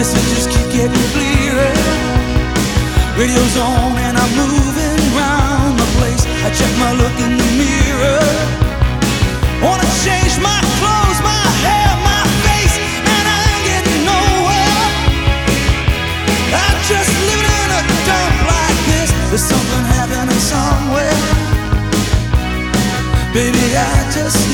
messages keep getting clearer. Radio's on and I'm moving round the place. I check my look in the mirror. Wanna change my clothes, my hair, my face, and I ain't getting nowhere. I'm just living in a dump like this. There's something happening somewhere. Baby, I just